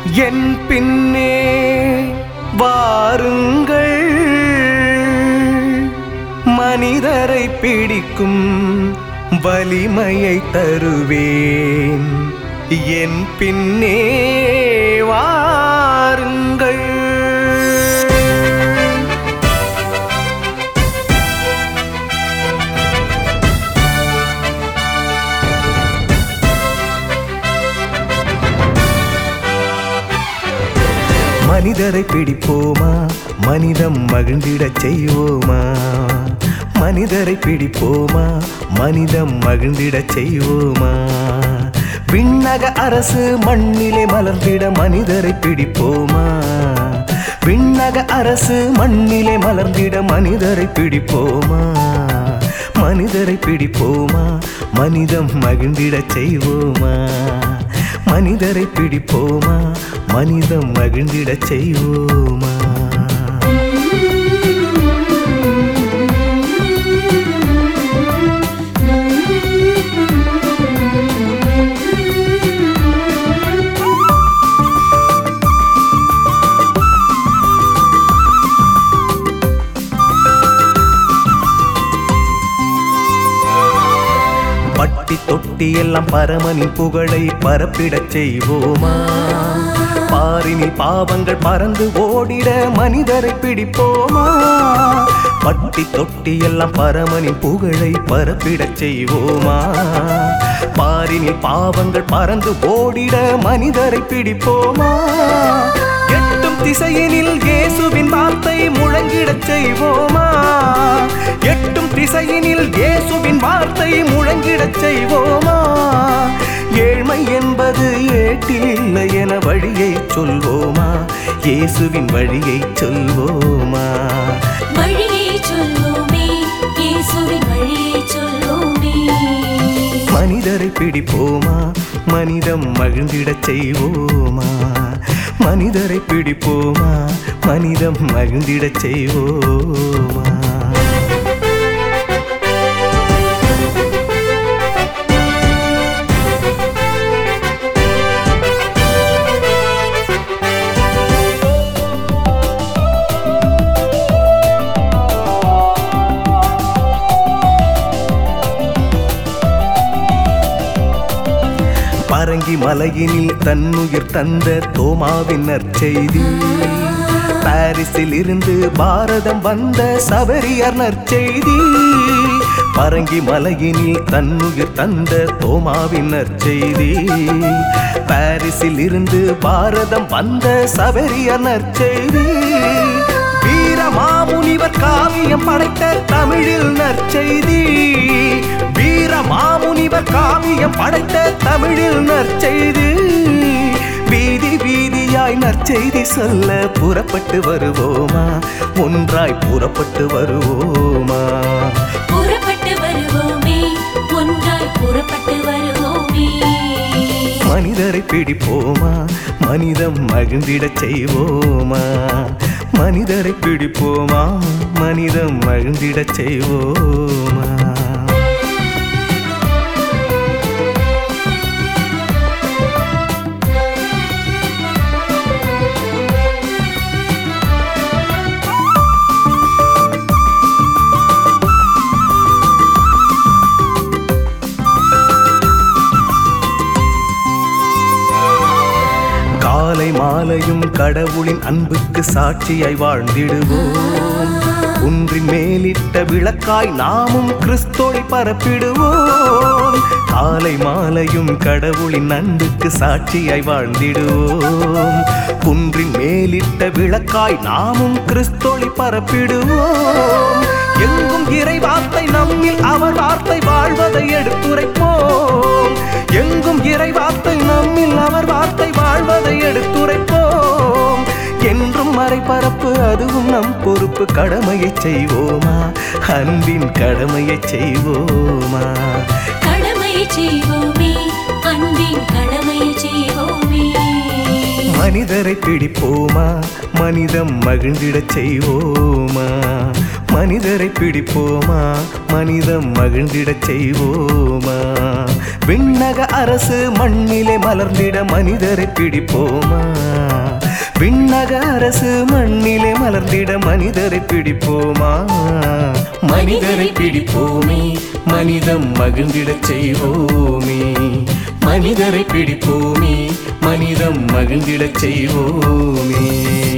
என் பின்னே வாருங்கள், மனிதரை பிடிக்கும் வலிமையை தருவேன். என் பின்னே வாருங்கள். மனிதரை பிடிப்போமா, மனிதம் மகிழ்ந்திடச் செய்வோமா? மனிதரை பிடிப்போமா, மனிதம் மகிழ்ந்திடச் செய்வோமா? விண்ணக அரசு மண்ணிலே மலர்ந்திட மனிதரை பிடிப்போமா? விண்ணக அரசு மண்ணிலே மலர்ந்திட மனிதரை பிடிப்போமா? மனிதரை பிடிப்போமா, மனிதம் மகிழ்ந்திடச் செய்வோமா? மனிதரை பிடிப்போமா, மனிதம் மகிழ்ந்திடச் செய்வோமா? பட்டி தொட்டி எல்லாம் பரமனின் புகழை பரப்பிடச் செய்வோமா? பாரினில் பாவங்கள் பறந்து ஓடிட மனிதரை பிடிப்போமா? பட்டி தொட்டி எல்லாம் பரமனின் புகழை பரப்பிடச் செய்வோமா? பாரினில் பாவங்கள் பறந்து ஓடிட மனிதரை பிடிப்போமா? எட்டும் திசையினில் இயேசுவின் வார்த்தை முழங்கிடச் செய்வோமா? எட்டும் திசையினில் இயேசுவின் வார்த்தை முழங்கிடச் செய்வோமா? ஏழ்மை என்பது ஏட்டில் இல்லை என வழியை சொல்வோமா? இயேசுவின் வழியை சொல்வோமா? வழியை சொல்வோமே, இயேசுவின் வழியை சொல்வோமே. மனிதரை பிடிப்போமா, மனிதம் மகிழ்ந்திடச் செய்வோமா? மனிதரை பிடிப்போமா, மனிதம் மகிழ்ந்திடச் செய்வோமா? பரங்கி மலையினில் தன்னுயிர் தந்த தோமாவின் நற்செய்தி, பாரிஸில் இருந்து பாரதம் வந்த சபரியர் நற்செய்தி. பரங்கி மலையினில் தன்னுயிர் தந்த தோமாவின் நற்செய்தி, பாரிஸில் இருந்து பாரதம் வந்த சபரியர் நற்செய்தி. வீரமாமுனிவர் காவியம் படைத்த தமிழில் நற்செய்தி, வீரமாமுனிவர் காவியம் படைத்த தமிழில் நற்செய்தி. வீதி வீதியாய் நற்செய்தி சொல்ல புறப்பட்டு வருவோமா? ஒன்றாய் புறப்பட்டு வருவோமா? புறப்பட்டு வருவோமே, ஒன்றாய் புறப்பட்டு வருவோமே. மனிதரை பிடிப்போமா, மனிதம் மகிழ்ந்திடச் செய்வோமா? மனிதரை பிடிப்போமா, மனிதம் மகிழ்ந்திடச் செய்வோமா? காலை மாலையும் கடவுளின் அன்புக்கு சாட்சியாய் வாழ்ந்திடுவோம். குன்றின் மேலிட்ட விளக்காய் நாமும் கிறிஸ்தோவை பரப்பிடுவோம். காலை மாலையும் கடவுளின் அன்புக்கு சாட்சியாய் வாழ்ந்திடுவோம். குன்றின் மேலிட்ட விளக்காய் நாமும் கிறிஸ்தோவை பரப்பிடுவோம். எங்கும் இறை வார்த்தை நம்மில் அவர் வார்த்தை வாழ்வதை எடுத்துரைப்போம். எங்கும் இறை வார்த்தை நம்மில் அவர் வார்த்தை வாழ்வதை எடுத்துரைப்போம். என்றும் மறைபரப்பு அதுவும் நம் பொறுப்பு. கடமையை செய்வோமா, அன்பின் கடமையை செய்வோமா? கடமையை செய்வோமே, அன்பின் கடமையை செய்வோமே. மனிதரை பிடிப்போமா, மனிதம் மகிழ்ந்திடச் செய்வோமா? மனிதரை பிடிப்போமா மனிதம் மகிழ்ந்திடச் செய்வோமா விண்ணக அரசு மண்ணிலே மலர்ந்திட மனிதரை பிடிப்போமா விண்ணக அரசு மண்ணிலே மலர்ந்திட மனிதரை பிடிப்போமா மனிதரை பிடிப்போமே மனிதம் மகிழ்ந்திடச் செய்வோமே மனிதரை பிடிப்போமே மனிதம் மகிழ்ந்திடச் செய்வோமே